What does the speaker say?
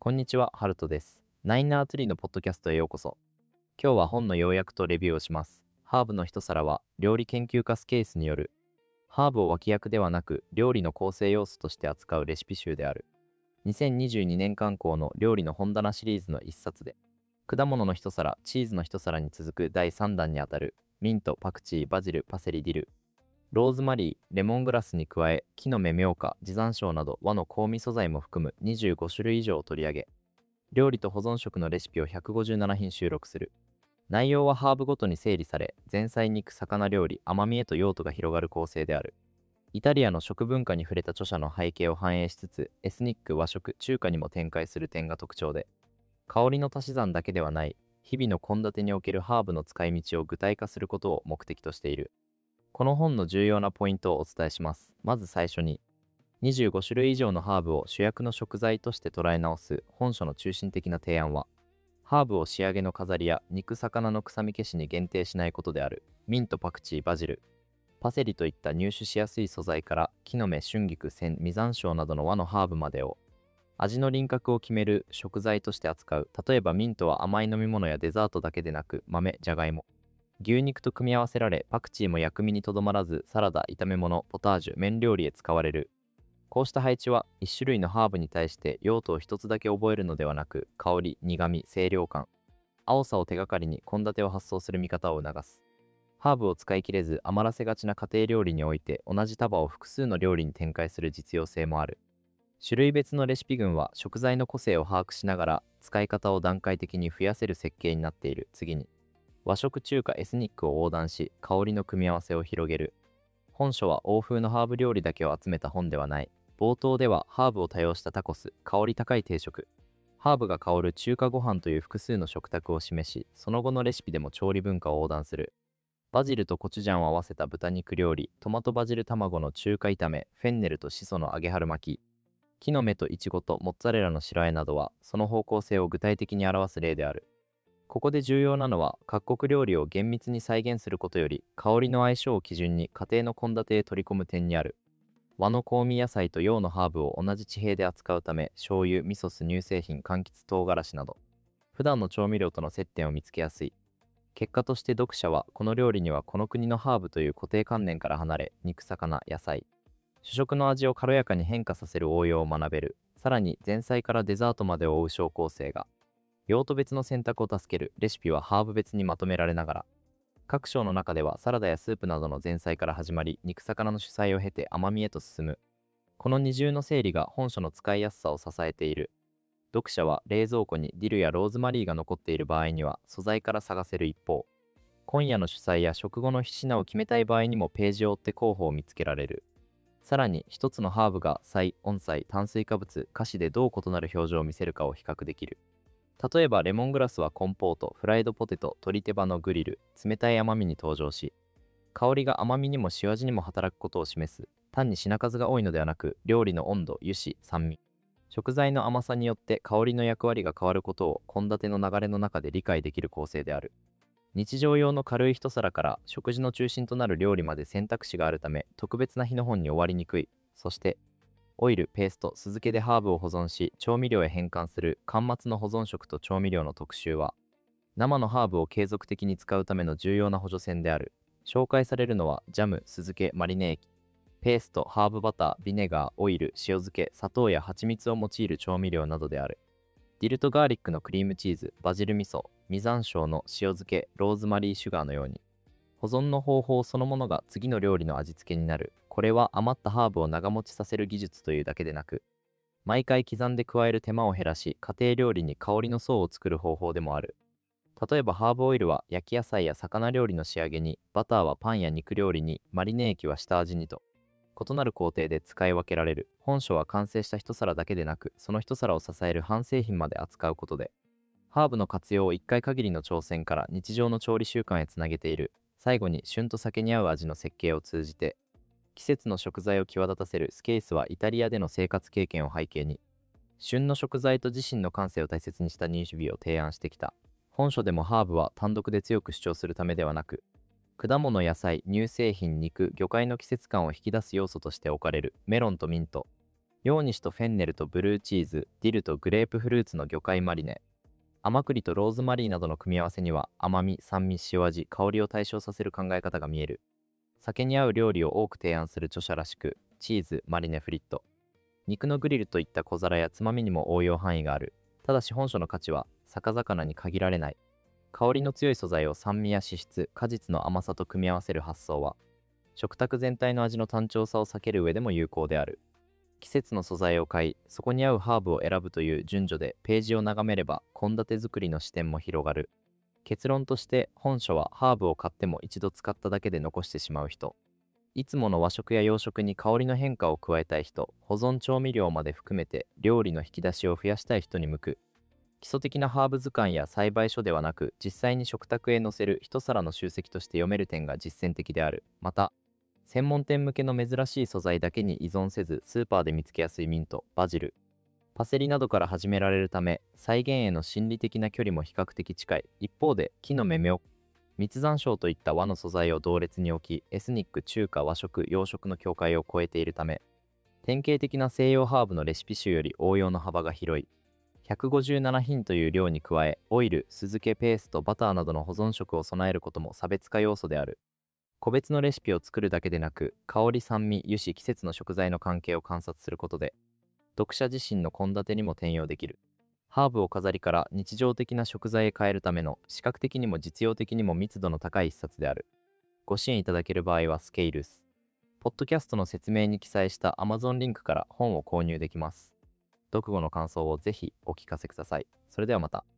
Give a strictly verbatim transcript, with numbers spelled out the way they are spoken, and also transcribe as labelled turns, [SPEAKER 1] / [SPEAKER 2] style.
[SPEAKER 1] こんにちは、ハルトです。ナインナーツリーのポッドキャストへようこそ。今日は本の要約とレビューをします。ハーブの一皿は、料理研究家スケースによる、ハーブを脇役ではなく、料理の構成要素として扱うレシピ集である。にせんにじゅうにねん刊行の料理の本棚シリーズの一冊で、果物の一皿、チーズの一皿に続くだいさんだんにあたる、ミント、パクチー、バジル、パセリ、ディル、ローズマリー、レモングラスに加え、木の芽ミョウ科、地山椒など和の香味素材も含むにじゅうごしゅるい以上を取り上げ、料理と保存食のレシピをひゃくごじゅうななひん収録する。内容はハーブごとに整理され、前菜肉、魚料理、甘みへと用途が広がる構成である。イタリアの食文化に触れた著者の背景を反映しつつ、エスニック、和食、中華にも展開する点が特徴で、香りの足し算だけではない、日々の献立におけるハーブの使い道を具体化することを目的としている。この本の重要なポイントをお伝えします。まず最初に、にじゅうごしゅるい以上のハーブを主役の食材として捉え直す本書の中心的な提案は、ハーブを仕上げの飾りや肉魚の臭み消しに限定しないことである。ミント、パクチー、バジル、パセリといった入手しやすい素材から、木の芽、春菊、仙、実山椒などの和のハーブまでを、味の輪郭を決める食材として扱う。例えばミントは甘い飲み物やデザートだけでなく、豆、じゃがいも、牛肉と組み合わせられ、パクチーも薬味にとどまらず、サラダ、炒め物、ポタージュ、麺料理へ使われる。こうした配置は、一種類のハーブに対して用途を一つだけ覚えるのではなく、香り、苦味、清涼感、青さを手がかりに献立を発想する見方を促す。ハーブを使い切れず余らせがちな家庭料理において、同じ束を複数の料理に展開する実用性もある。種類別のレシピ群は、食材の個性を把握しながら使い方を段階的に増やせる設計になっている。次に、和食、中華、エスニックを横断し、香りの組み合わせを広げる。本書は欧風のハーブ料理だけを集めた本ではない。冒頭ではハーブを多用したタコス、香り高い定食、ハーブが香る中華ご飯という複数の食卓を示し、その後のレシピでも調理文化を横断する。バジルとコチュジャンを合わせた豚肉料理、トマトバジル卵の中華炒め、フェンネルとシソの揚げ春巻き、木の芽とイチゴとモッツァレラの白あえなどは、その方向性を具体的に表す例である。ここで重要なのは、各国料理を厳密に再現することより、香りの相性を基準に家庭の献立へ取り込む点にある。和の香味野菜と洋のハーブを同じ地平で扱うため、醤油、味噌酢、乳製品、柑橘、唐辛子など、普段の調味料との接点を見つけやすい。結果として読者は、この料理にはこの国のハーブという固定観念から離れ、肉、魚、野菜、主食の味を軽やかに変化させる応用を学べる。さらに、前菜からデザートまでを追う小構成が、用途別の選択を助ける。レシピはハーブ別にまとめられながら、各章の中ではサラダやスープなどの前菜から始まり、肉魚の主菜を経て甘みへと進む。この二重の整理が本書の使いやすさを支えている。読者は冷蔵庫にディルやローズマリーが残っている場合には素材から探せる一方、今夜の主菜や食後の一品を決めたい場合にもページを追って候補を見つけられる。さらに、一つのハーブが菜、温菜、炭水化物、菓子でどう異なる表情を見せるかを比較できる。例えばレモングラスはコンポート、フライドポテト、鶏手羽のグリル、冷たい甘みに登場し、香りが甘みにも塩味にも働くことを示す。単に品数が多いのではなく、料理の温度、油脂、酸味、食材の甘さによって香りの役割が変わることを献立の流れの中で理解できる構成である。日常用の軽い一皿から食事の中心となる料理まで選択肢があるため、特別な日の本に終わりにくい。そして、オイル、ペースト、酢漬けでハーブを保存し、調味料へ変換する巻末の保存食と調味料の特集は、生のハーブを継続的に使うための重要な補助線である。紹介されるのは、ジャム、酢漬け、マリネ液、ペースト、ハーブバター、ビネガー、オイル、塩漬け、砂糖や蜂蜜を用いる調味料などである。ディルとガーリックのクリームチーズ、バジル味噌、実山椒の塩漬け、ローズマリーシュガーのように、保存の方法そのものが次の料理の味付けになる。これは余ったハーブを長持ちさせる技術というだけでなく、毎回刻んで加える手間を減らし、家庭料理に香りの層を作る方法でもある。例えばハーブオイルは焼き野菜や魚料理の仕上げに、バターはパンや肉料理に、マリネ液は下味にと、異なる工程で使い分けられる。本書は完成した一皿だけでなく、その一皿を支える半製品まで扱うことで、ハーブの活用をいっかい限りの挑戦から日常の調理習慣へつなげている。最後に、旬と酒に合う味の設計を通じて、季節の食材を際立たせる。スケイスはイタリアでの生活経験を背景に、旬の食材と自身の感性を大切にした入手日を提案してきた。本書でもハーブは単独で強く主張するためではなく、果物、野菜、乳製品、肉、魚介の季節感を引き出す要素として置かれる。メロンとミント、 洋梨とフェンネルとブルーチーズ、ディルとグレープフルーツの魚介マリネ。甘栗とローズマリーなどの組み合わせには甘み、酸味、塩味、香りを対象させる考え方が見える。酒に合う料理を多く提案する著者らしく、チーズ、マリネ、フリット、肉のグリルといった小皿やつまみにも応用範囲がある。ただし本書の価値は魚魚に限られない。香りの強い素材を酸味や脂質、果実の甘さと組み合わせる発想は、食卓全体の味の単調さを避ける上でも有効である。季節の素材を買い、そこに合うハーブを選ぶという順序でページを眺めれば献立作りの視点も広がる。結論として本書はハーブを買っても一度使っただけで残してしまう人、いつもの和食や洋食に香りの変化を加えたい人、保存調味料まで含めて料理の引き出しを増やしたい人に向く。基礎的なハーブ図鑑や栽培書ではなく、実際に食卓へ載せる一皿の集積として読める点が実践的である。また、専門店向けの珍しい素材だけに依存せず、スーパーで見つけやすいミント、バジル、パセリなどから始められるため、再現への心理的な距離も比較的近い。一方で、木の芽苗、密山椒といった和の素材を同列に置き、エスニック、中華、和食、洋食の境界を超えているため、典型的な西洋ハーブのレシピ集より応用の幅が広い。ひゃくごじゅうなな品という量に加え、オイル、酢漬け、ペースト、バターなどの保存食を備えることも差別化要素である。個別のレシピを作るだけでなく、香り、酸味、油脂、季節の食材の関係を観察することで、読者自身の献立にも転用できる。ハーブを飾りから日常的な食材へ変えるための視覚的にも実用的にも密度の高い一冊である。ご支援いただける場合はスケイルス。ポッドキャストの説明に記載した Amazon リンクから本を購入できます。読後の感想をぜひお聞かせください。それではまた。